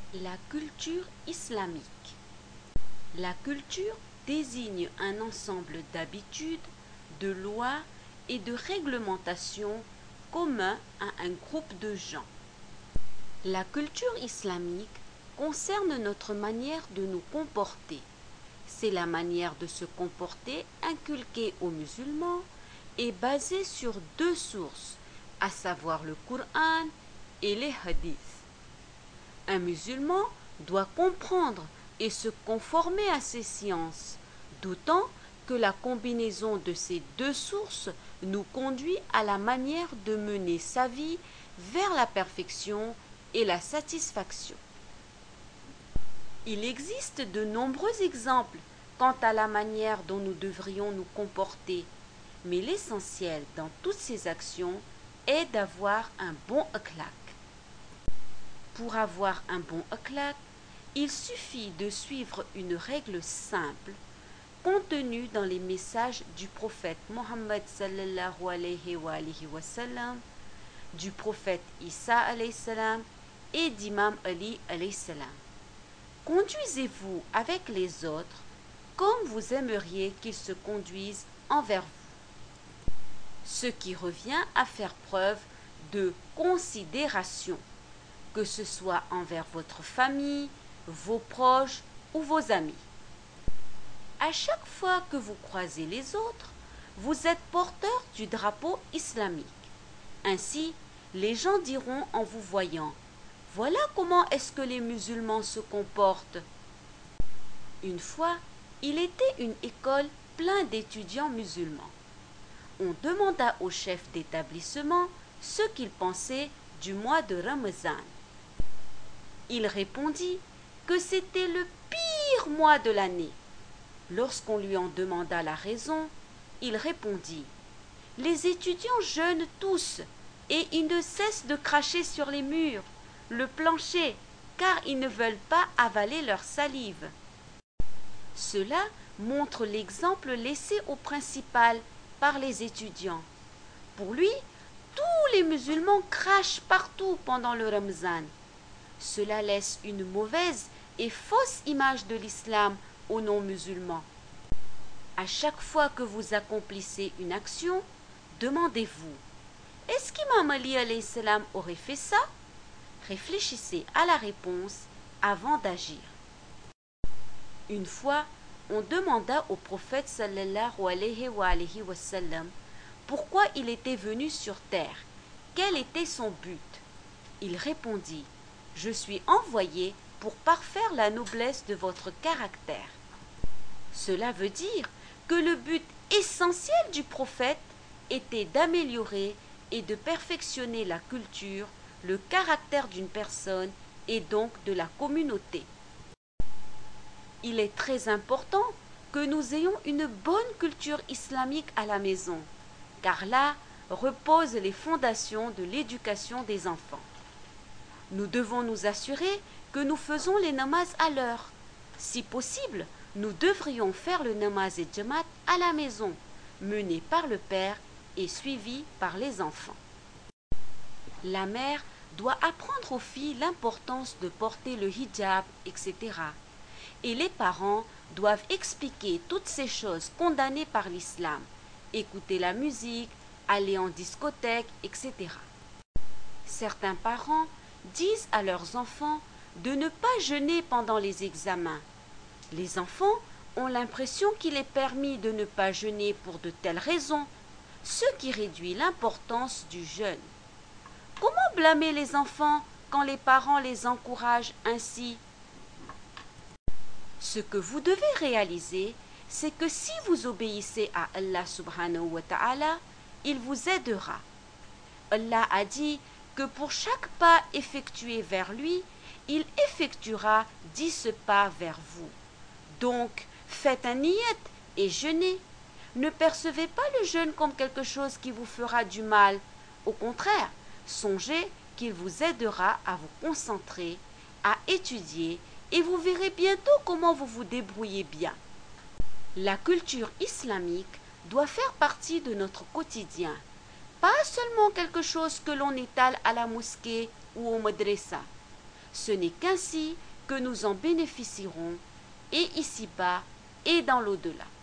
La culture islamique. La culture désigne un ensemble d'habitudes, de lois et de réglementations communs à un groupe de gens. La culture islamique concerne notre manière de nous comporter. C'est la manière de se comporter inculquée aux musulmans et basée sur deux sources, à savoir le Coran et les hadiths. Un musulman doit comprendre et se conformer à ces sciences, d'autant que la combinaison de ces deux sources nous conduit à la manière de mener sa vie vers la perfection et la satisfaction. Il existe de nombreux exemples quant à la manière dont nous devrions nous comporter, mais l'essentiel dans toutes ces actions est d'avoir un bon akhlaq. Pour avoir un bon akhlaq, il suffit de suivre une règle simple contenue dans les messages du prophète Mohammed sallallahu alayhi wa sallam, du prophète Isa alayhi salam et d'Imam Ali alayhi salam. Conduisez-vous avec les autres comme vous aimeriez qu'ils se conduisent envers vous, ce qui revient à faire preuve de considération, que ce soit envers votre famille, vos proches ou vos amis. À chaque fois que vous croisez les autres, vous êtes porteur du drapeau islamique. Ainsi, les gens diront en vous voyant: voilà comment est-ce que les musulmans se comportent. Une fois, il était une école pleine d'étudiants musulmans. On demanda au chef d'établissement ce qu'il pensait du mois de Ramazan. Il répondit que c'était le pire mois de l'année. Lorsqu'on lui en demanda la raison, il répondit: les étudiants jeûnent tous et ils ne cessent de cracher sur les murs, le plancher, car ils ne veulent pas avaler leur salive. Cela montre l'exemple laissé au principal par les étudiants. Pour lui, tous les musulmans crachent partout pendant le Ramazan. Cela laisse une mauvaise et fausse image de l'islam aux non-musulmans. À chaque fois que vous accomplissez une action, demandez-vous: est-ce qu'Imam Ali alayhi salam aurait fait ça? Réfléchissez à la réponse avant d'agir. Une fois, on demanda au prophète sallallahu alayhi wa sallam pourquoi il était venu sur terre, quel était son but. Il répondit: je suis envoyé pour parfaire la noblesse de votre caractère. Cela veut dire que le but essentiel du prophète était d'améliorer et de perfectionner la culture, le caractère d'une personne et donc de la communauté. Il est très important que nous ayons une bonne culture islamique à la maison, car là reposent les fondations de l'éducation des enfants. Nous devons nous assurer que nous faisons les namazs à l'heure. Si possible, nous devrions faire le namaz et jamat à la maison, mené par le père et suivi par les enfants. La mère doit apprendre aux filles l'importance de porter le hijab, etc. Et les parents doivent expliquer toutes ces choses condamnées par l'islam, écouter la musique, aller en discothèque, etc. Certains parents disent à leurs enfants de ne pas jeûner pendant les examens. Les enfants ont l'impression qu'il est permis de ne pas jeûner pour de telles raisons, ce qui réduit l'importance du jeûne. Comment blâmer les enfants quand les parents les encouragent ainsi? Ce que vous devez réaliser, c'est que si vous obéissez à Allah subhanahu wa ta'ala, il vous aidera. Allah a dit que pour chaque pas effectué vers lui, il effectuera 10 pas vers vous. Donc, faites un niyat et jeûnez. Ne percevez pas le jeûne comme quelque chose qui vous fera du mal. Au contraire, songez qu'il vous aidera à vous concentrer, à étudier, et vous verrez bientôt comment vous vous débrouillez bien. La culture islamique doit faire partie de notre quotidien, pas seulement quelque chose que l'on étale à la mosquée ou au madrasa. Ce n'est qu'ainsi que nous en bénéficierons, et ici-bas et dans l'au-delà.